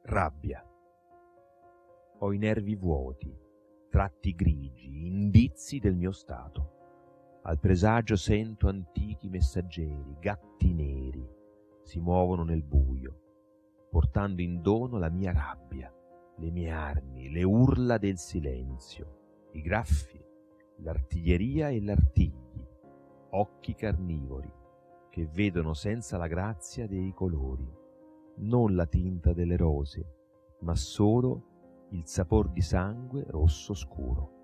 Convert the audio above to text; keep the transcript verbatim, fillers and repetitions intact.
Rabbia. Ho i nervi vuoti, tratti grigi, indizi del mio stato. Al presagio sento antichi messaggeri, gatti neri, si muovono nel buio, portando in dono la mia rabbia, le mie armi, le urla del silenzio, i graffi, l'artiglieria e l'artigli, occhi carnivori che vedono senza la grazia dei colori, non la tinta delle rose, ma solo il sapor di sangue rosso scuro.